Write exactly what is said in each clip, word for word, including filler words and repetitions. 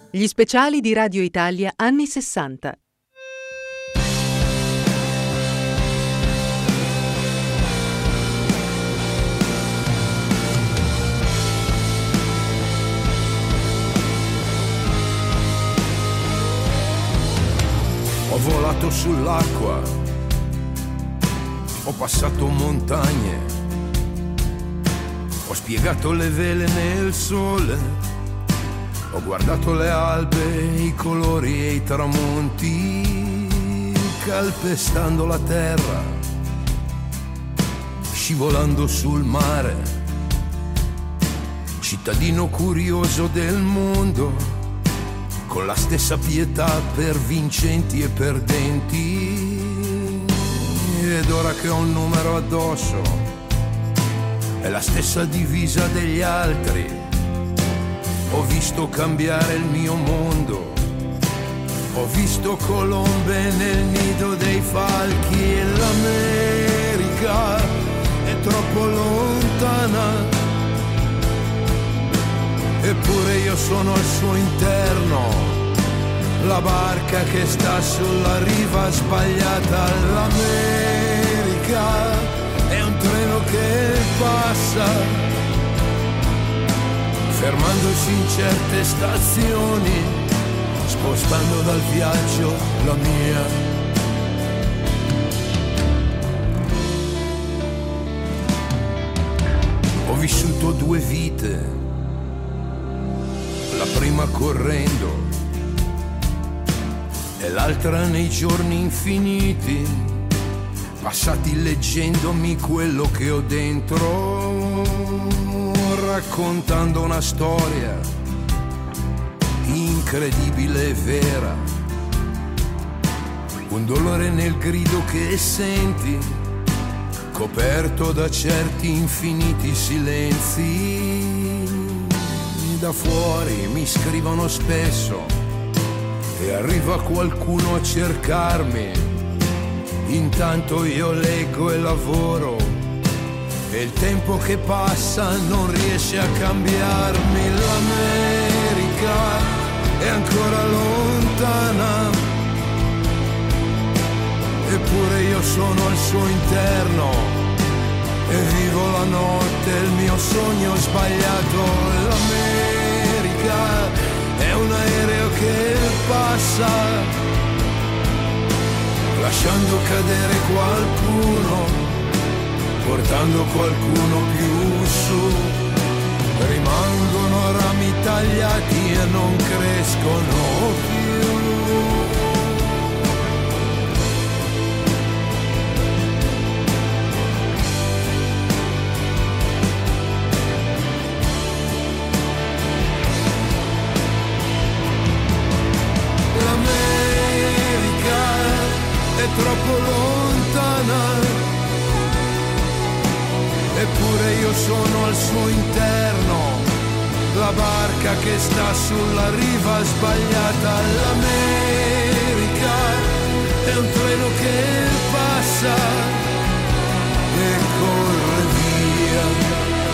Gli speciali di Radio Italia anni sessanta. Ho volato sull'acqua, ho passato montagne, ho spiegato le vele nel sole, ho guardato le albe, i colori e i tramonti, calpestando la terra, scivolando sul mare, cittadino curioso del mondo, con la stessa pietà per vincenti e perdenti. Ed ora che ho un numero addosso, è la stessa divisa degli altri, ho visto cambiare il mio mondo, ho visto colombe nel nido dei falchi, e l'America è troppo lontana, eppure io sono al suo interno, la barca che sta sulla riva sbagliata. L'America è un treno che passa, fermandosi in certe stazioni, spostando dal viaggio la mia. Ho vissuto due vite, la prima correndo e l'altra nei giorni infiniti, passati leggendomi quello che ho dentro, raccontando una storia incredibile e vera, un dolore nel grido che senti, coperto da certi infiniti silenzi. Da fuori mi scrivono spesso e arriva qualcuno a cercarmi, intanto io leggo e lavoro e il tempo che passa non riesce a cambiarmi. L'America è ancora lontana, eppure io sono al suo interno e vivo la notte, il mio sogno sbagliato. L'America è un aereo che passa, lasciando cadere qualcuno, portando qualcuno più su. Rimangono rami tagliati e non crescono più. È troppo lontana, eppure io sono al suo interno, la barca che sta sulla riva sbagliata. L'America è un treno che passa e corre via.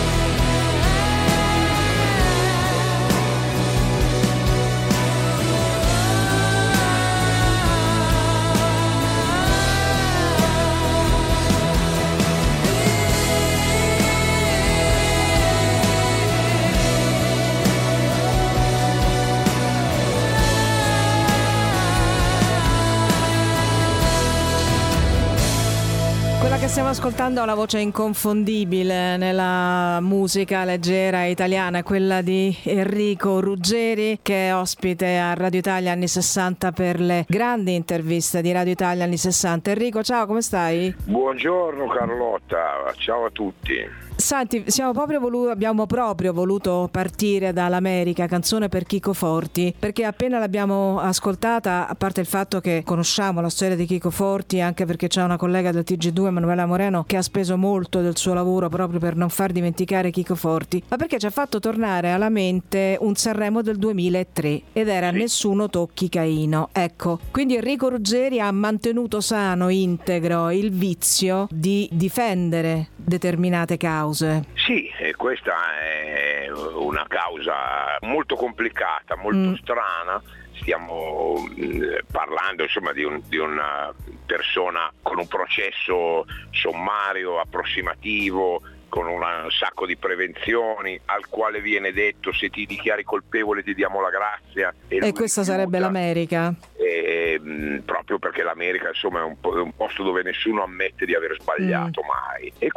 Quella che stiamo ascoltando ha la voce inconfondibile nella musica leggera italiana, quella di Enrico Ruggeri, che è ospite a Radio Italia anni sessanta per le grandi interviste di Radio Italia anni sessanta. Enrico, ciao, come stai? Buongiorno Carlotta, ciao a tutti. Senti, siamo proprio voluto, abbiamo proprio voluto partire dall'America, canzone per Chico Forti, perché appena l'abbiamo ascoltata, a parte il fatto che conosciamo la storia di Chico Forti, anche perché c'è una collega del T G due, Manuela Moreno, che ha speso molto del suo lavoro proprio per non far dimenticare Chico Forti, ma perché ci ha fatto tornare alla mente un Sanremo del duemilatré ed era Sì. Nessuno tocchi Caino. Ecco, quindi Enrico Ruggeri ha mantenuto sano, integro il vizio di difendere determinate cause. Sì, è questa è una causa molto complicata, molto mm. strana. Stiamo mh, parlando insomma di, un, di una persona con un processo sommario, approssimativo, con una, un sacco di prevenzioni, al quale viene detto: se ti dichiari colpevole ti diamo la grazia. E, e questa sarebbe l'America. E, mh, proprio perché l'America insomma è un, po- è un posto dove nessuno ammette di aver sbagliato mm. mai. E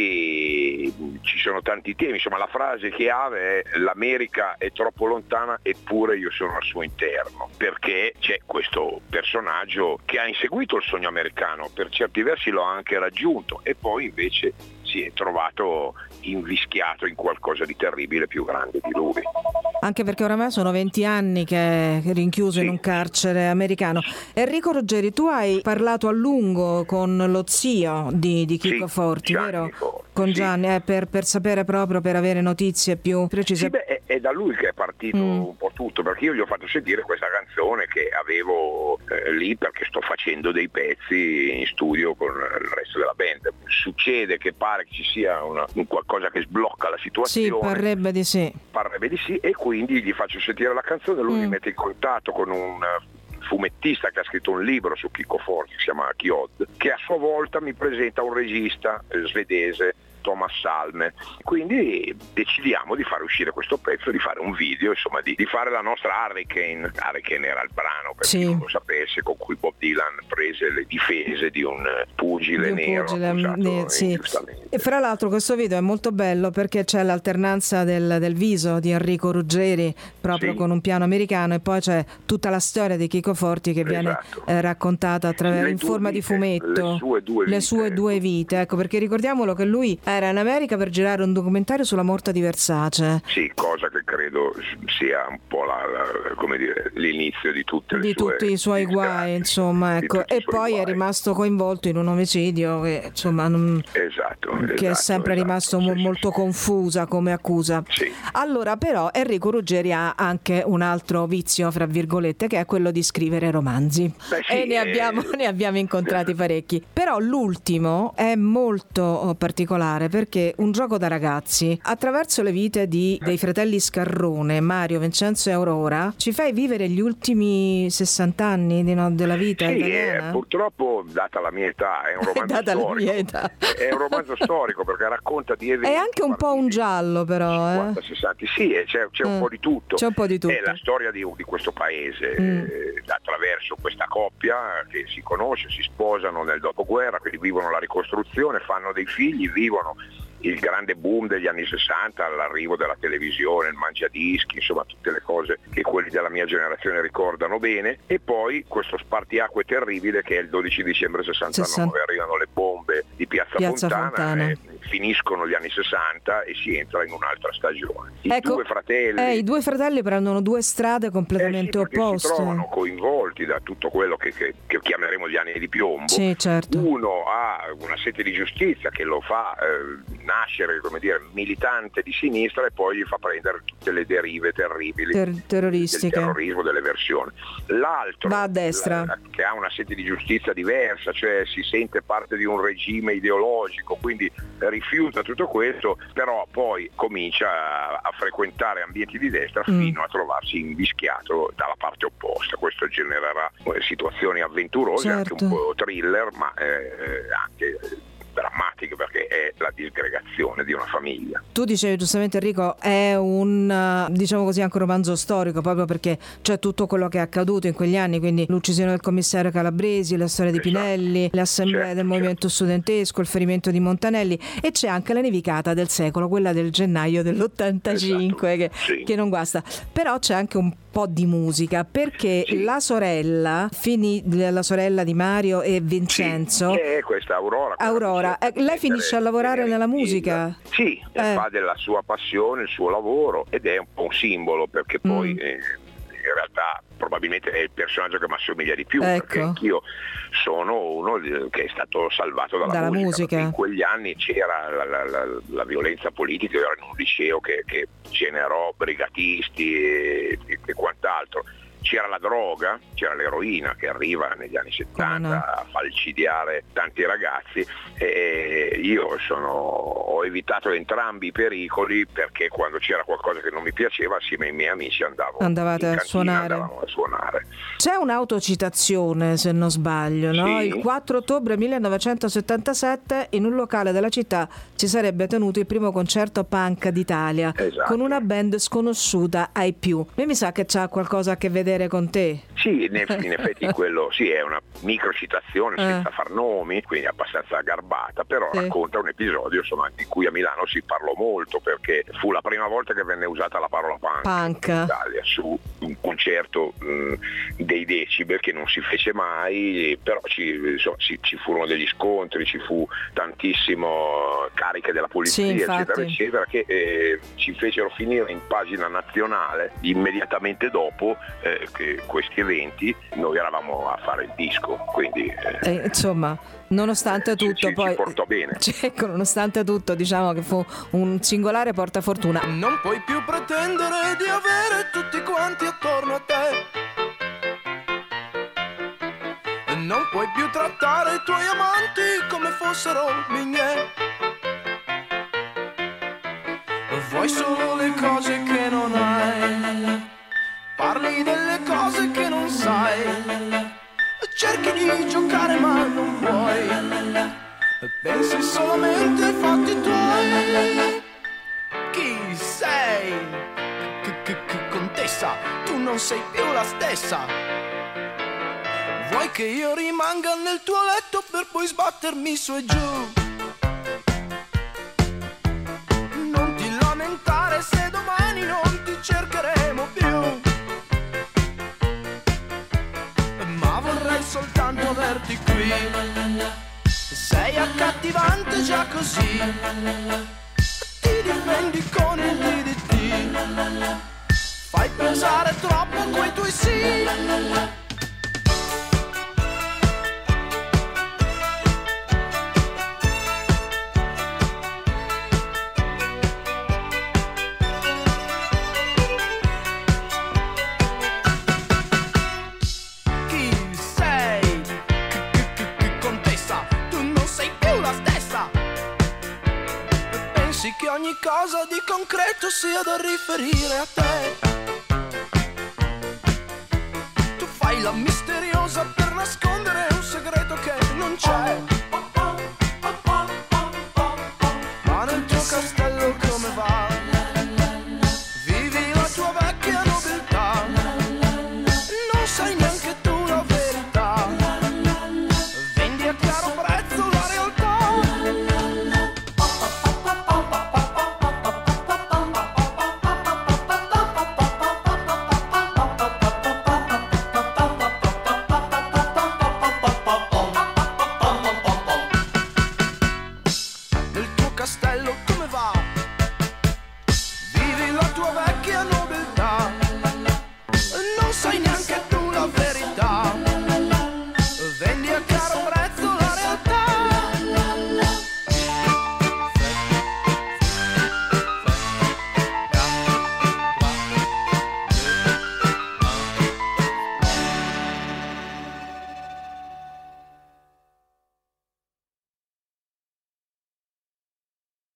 quindi mh, ci sono tanti temi, insomma la frase chiave è: l'America è troppo lontana eppure io sono al suo interno, perché c'è questo personaggio che ha inseguito il sogno americano, per certi versi lo ha anche raggiunto, e poi invece si è trovato invischiato in qualcosa di terribile più grande di lui. Anche perché oramai sono venti anni che è rinchiuso sì. in un carcere americano. Enrico Ruggeri, tu hai parlato a lungo con lo zio di, di Chico sì, Forti, Gianni vero? Forti, con sì. Gianni, eh, per, per sapere proprio, per avere notizie più precise. Sì, beh, è, è da lui che è partito mm. un po' tutto, perché io gli ho fatto sentire questa canzone che avevo eh, lì perché sto facendo dei pezzi in studio con il resto della band. Succede che pare che ci sia una, un qualcosa che sblocca la situazione. Sì, parrebbe di sì. Parrebbe di sì, e quindi gli faccio sentire la canzone, lui mm. mi mette in contatto con un fumettista che ha scritto un libro su Chico Forti, si chiama Chiod, che a sua volta mi presenta un regista eh, svedese, Thomas Salme. Quindi decidiamo di fare uscire questo pezzo, di fare un video, insomma di, di fare la nostra Hurricane. Hurricane era il brano, per sì. chi non lo sapesse, con cui Bob Dylan prese le difese di un pugile di un nero pugile, ne, sì. E fra l'altro questo video è molto bello perché c'è l'alternanza del, del viso di Enrico Ruggeri proprio sì. con un piano americano, e poi c'è tutta la storia di Chico Forti che viene esatto. eh, raccontata attraverso, in forma vite, di fumetto, le sue due le vite, sue due vite, ecco, perché ricordiamolo che lui era in America per girare un documentario sulla morte di Versace. Sì, cosa che credo sia un po' la, la, come dire, l'inizio di tutte le di sue tutti i suoi guai, insomma, ecco. E poi guai. È rimasto coinvolto in un omicidio che insomma non, esatto, che esatto, è sempre esatto, rimasto sì, molto sì, confusa come accusa. Sì. Allora, però Enrico Ruggeri ha anche un altro vizio, fra virgolette, che è quello di scrivere romanzi. Beh, sì, e ne abbiamo, eh... ne abbiamo incontrati parecchi. Però l'ultimo è molto particolare perché un gioco da ragazzi, attraverso le vite di, dei fratelli Scarrone, Mario, Vincenzo e Aurora, ci fai vivere gli ultimi sessanta anni di, no, della vita sì, italiana? Eh, purtroppo, data la mia età, è un romanzo data storico. La mia età. È un romanzo storico perché racconta di eventi. È anche un po' un giallo, però. cinquanta sessanta, sì, c'è, c'è un eh, po' di tutto. C'è un po' di tutto. È la storia di, di questo paese, mm. eh, attraverso questa coppia che si conosce, si sposano nel dopoguerra, quindi vivono la ricostruzione, fanno dei figli, vivono il grande boom degli anni sessanta, l'arrivo della televisione, il mangiadischi, insomma tutte le cose che quelli della mia generazione ricordano bene, e poi questo spartiacque terribile che è il dodici dicembre sessantanove, sessanta arrivano le bombe di Piazza, Piazza Fontana, Fontana. E finiscono gli anni sessanta e si entra in un'altra stagione. I ecco, due fratelli eh, i due fratelli prendono due strade completamente eh sì, opposte. Si trovano coinvolti da tutto quello che, che, che chiameremo gli anni di piombo. Sì, certo. Uno ha una sete di giustizia che lo fa eh, nascere, come dire, militante di sinistra, e poi gli fa prendere tutte le derive terribili Ter- terroristiche del terrorismo, delle versioni. L'altro va a destra, la, che ha una sete di giustizia diversa, cioè si sente parte di un regime ideologico, quindi rifiuta tutto questo, però poi comincia a, a frequentare ambienti di destra mm. fino a trovarsi invischiato dalla parte opposta. Questo genererà eh, situazioni avventurose, certo. anche un po' thriller, ma eh, anche drammatiche, perché è la disgregazione di una famiglia. Tu dicevi giustamente, Enrico, è un, diciamo così, anche un romanzo storico, proprio perché c'è tutto quello che è accaduto in quegli anni, quindi l'uccisione del commissario Calabresi, la storia di esatto. Pinelli, le assemblee certo, del movimento certo. studentesco, il ferimento di Montanelli, e c'è anche la nevicata del secolo, quella del gennaio dell'ottantacinque, esatto. che, sì. che non guasta. Però c'è anche un po' di musica, perché sì. la sorella finì, la sorella di Mario e Vincenzo, sì. è questa Aurora, Aurora eh, lei finisce a lavorare nella musica. Sì, eh. fa della sua passione il suo lavoro, ed è un po' un simbolo, perché poi mm. eh, in realtà probabilmente è il personaggio che mi assomiglia di più, ecco. perché anch'io sono uno che è stato salvato dalla, dalla musica, musica. In quegli anni c'era la, la, la, la violenza politica, io ero in un liceo che, che generò brigatisti e, e, e quant'altro, c'era la droga, c'era l'eroina che arriva negli anni settanta no. a falcidiare tanti ragazzi, e io sono, ho evitato entrambi i pericoli perché quando c'era qualcosa che non mi piaceva assieme ai miei amici andavo andavate in a suonare. andavamo a suonare. C'è un'autocitazione, se non sbaglio, no? Sì. Il quattro ottobre millenovecentosettantasette in un locale della città si sarebbe tenuto il primo concerto punk d'Italia, esatto. con una band sconosciuta ai più. Me mi sa che c'ha qualcosa a che vedere con te. Sì, in effetti quello sì, è una microcitazione eh. senza far nomi, quindi abbastanza garbata, però sì. racconta un episodio insomma di cui a Milano si parlò molto, perché fu la prima volta che venne usata la parola punk, punk. in Italia su un concerto mh, dei Decibel che non si fece mai, però ci, insomma, ci, ci furono degli scontri, ci fu tantissimo cariche della polizia, sì, eccetera eccetera, che eh, ci fecero finire in pagina nazionale immediatamente dopo eh, che questi eventi. Noi eravamo a fare il disco, quindi eh, eh, insomma, nonostante tutto, ci, poi ci portò bene. Ecco, nonostante tutto, diciamo che fu un singolare portafortuna. Non puoi più pretendere di avere tutti quanti attorno a te. Non puoi più trattare i tuoi amanti come fossero mignè. Vuoi solo le cose che non hai. Parli delle cose che non sai. Cerchi di giocare ma non puoi. Pensi solamente ai fatti tuoi. Chi sei? Contessa, tu non sei più la stessa. Vuoi che io rimanga nel tuo letto per poi sbattermi su e giù? Non ti lamentare se domani non ti cercheremo più. Ma vorrei soltanto averti qui. Sei accattivante già così. Ti difendi con il D D T. Fai pensare troppo quei tuoi sì. Che ogni cosa di concreto sia da riferire a te. Tu fai la misteriosa per nascondere un segreto che non c'è. Ma nel tuo castello come va? Vivi la tua vecchia nobiltà. Non sai neanche